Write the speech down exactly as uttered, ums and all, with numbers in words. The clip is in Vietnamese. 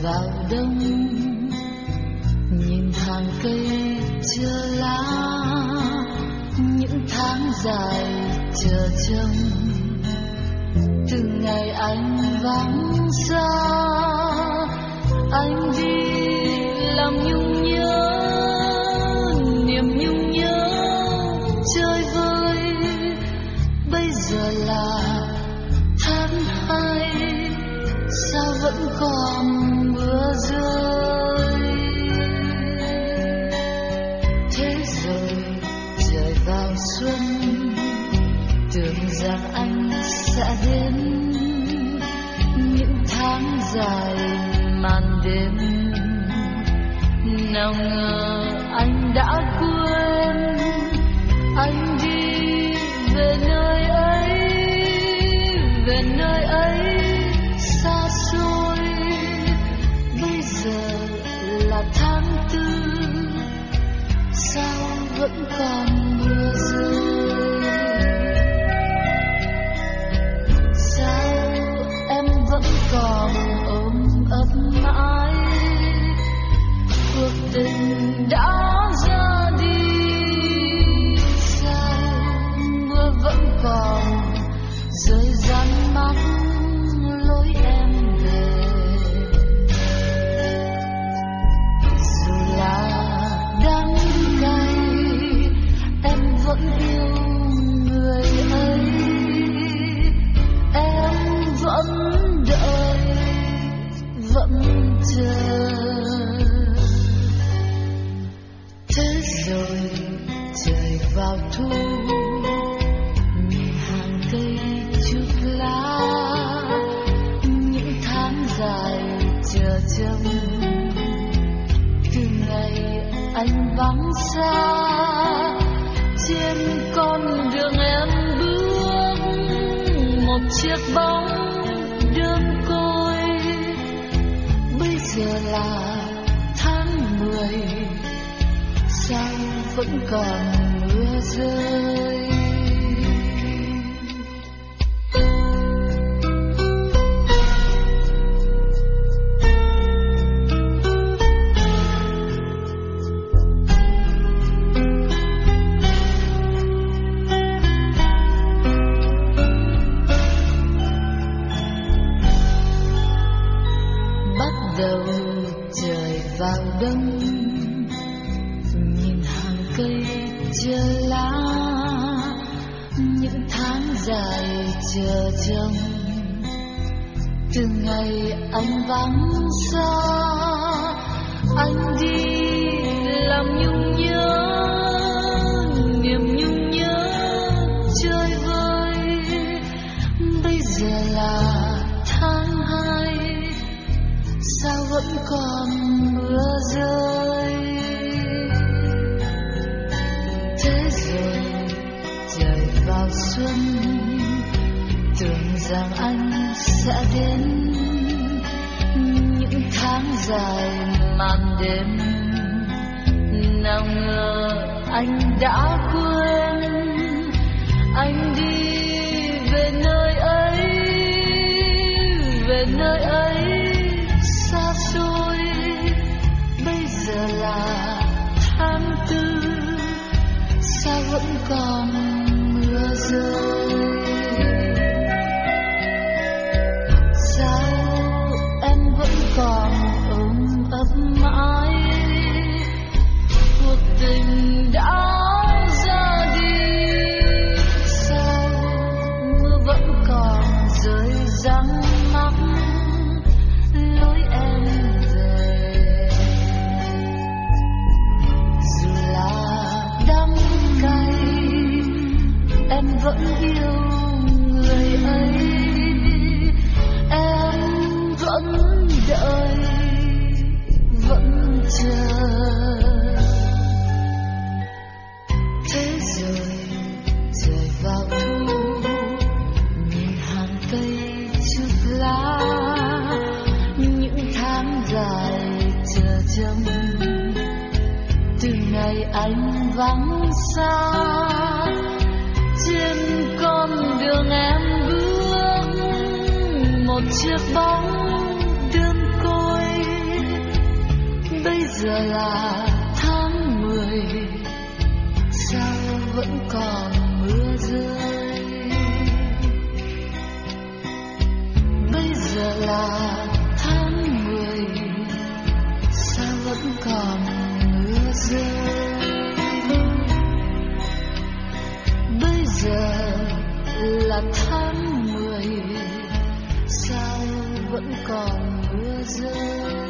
vào đông, nhìn hàng cây chưa lá, những tháng dài chờ trông. Từ ngày anh vắng xa, anh đi làm nhung nhớ, niềm nhung nhớ chơi vơi. Bây giờ là tháng hai, sao vẫn còn mưa rơi. Thế rồi trời vào xuân, tưởng rằng anh sẽ đến. Những tháng dài màn đêm, nào ngờ anh đã quên. Anh đi về nơi ấy, về nơi ấy xa xôi. Bây giờ là tháng tư, sao vẫn còn mưa rơi. Sao em vẫn còn ôm ấp mãi cuộc tình đã ra đi. Sao mưa vẫn còn rơi rắn mắt lối em về. Dù là đắng cay, em vẫn yêu người ấy. Em vẫn đợi, vẫn chờ. Thế rồi trời vào thu, nhìn hàng cây chút lá, những tháng dài chờ trông. Từ ngày anh vắng xa, trên con đường em bước một chiếc bóng đơn côi. Bây giờ là tháng mười, sao vẫn còn mưa rơi. Bắt đầu trời vào đông, nhìn hàng cây chưa lá, những tháng dài chờ trông. Từ ngày anh vắng xa, anh đi làm nhung nhớ, niềm nhung nhớ chơi vơi. Bây giờ là tháng hai, sao vẫn còn mưa rơi. Thế rồi trời vào xuân, tưởng rằng anh sẽ đến. Những tháng dài màn đêm, nào ngờ anh đã quên. Anh đi về nơi ấy, về nơi ấy xa xôi. Bây giờ là tháng tư, sao vẫn còn mưa rơi. Sao em vẫn còn ôm ấp mãi cuộc tình đã ra đi. Sao mưa vẫn còn rơi rắn mắt lối em về. Dù là đắng cay, em vẫn yêu người ấy. Em vẫn đợi, vẫn chờ. Thế rồi trời vào thu, nhìn hàng cây chút lá, những tháng dài chờ trông. Từ ngày anh vắng xa, trên con đường em bước một chiếc bóng đơn côi. giờ là tháng mười, sao vẫn còn mưa rơi? Bây giờ là tháng mười, sao vẫn còn mưa rơi? Bây giờ là tháng mười, sao vẫn còn mưa rơi?